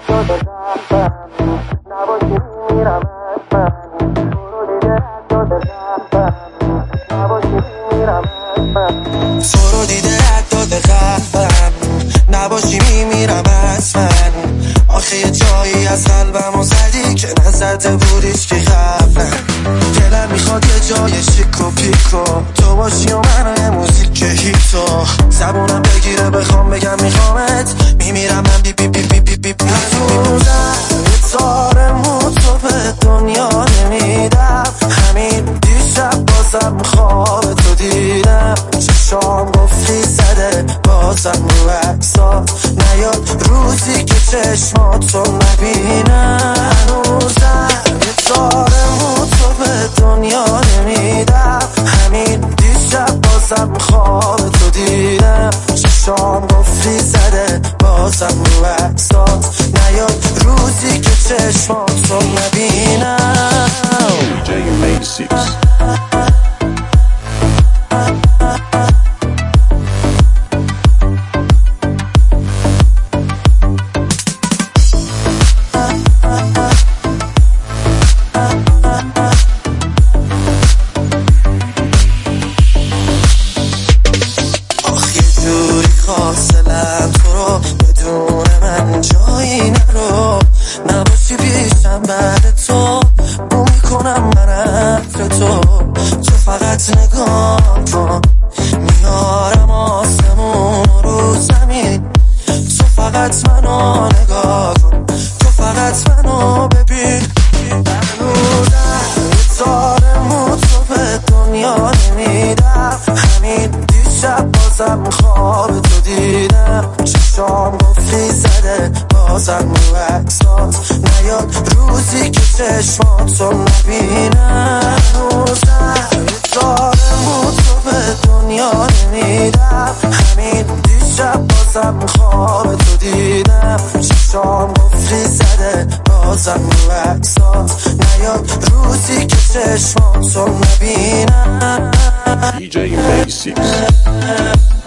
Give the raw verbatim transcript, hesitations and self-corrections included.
شده قلبم نباشی میمیرم از من تو رو دیگه رد شده قلبم نباشی میمیرم از من تو رو دیده رد داده قلبم نباشی میمیرم از من آخه یه جایی از قلبم و زدی که نزده بودیش که قبلم دلم میخواد یه جای شیک و پیکو تو باشی و منو یه موزیک هیتو زبونم بگیره بخوام بگم میخوامت میمیرم من بی بی بی بی بی بی بی هنوزم یه تار مو تو به دنیا نمیدم همین دیشب بازم خواب تو دیدم چشام گفتی زده بازم رو عکسات نیاد روزی که چشماتو نبینم هنوزم یه تار مو تو به دنیا نمیدم همین دیشب بازم خواب تو دیدم چشام گفتی زده بازم رو عکسات نیاد روزی که چشماتو نبینم دی جی eighty-six خواستلم تو رو بدون من جایی نرو نباشی پیشم بعد تو بو میکنم من عطر تو تو فقط نگاه کن میارم آسمون رو زمین تو فقط منو نگاه کن تو فقط منو ببین هنوزم یه تار مو تو به دنیا نمیدم همین دیشب بازم خواب تو دیدم چشام گفتی زده بازم رو عکسات نیاد روزی که چشماتو نبینم هنوزم یه تار مو تو به دنیا نمیدم همین دیشب بازم خواب تو دیدم چشام گفتی زده بازم رو عکسات نیاد روزی که چشماتو نبینم دی جی eighty-six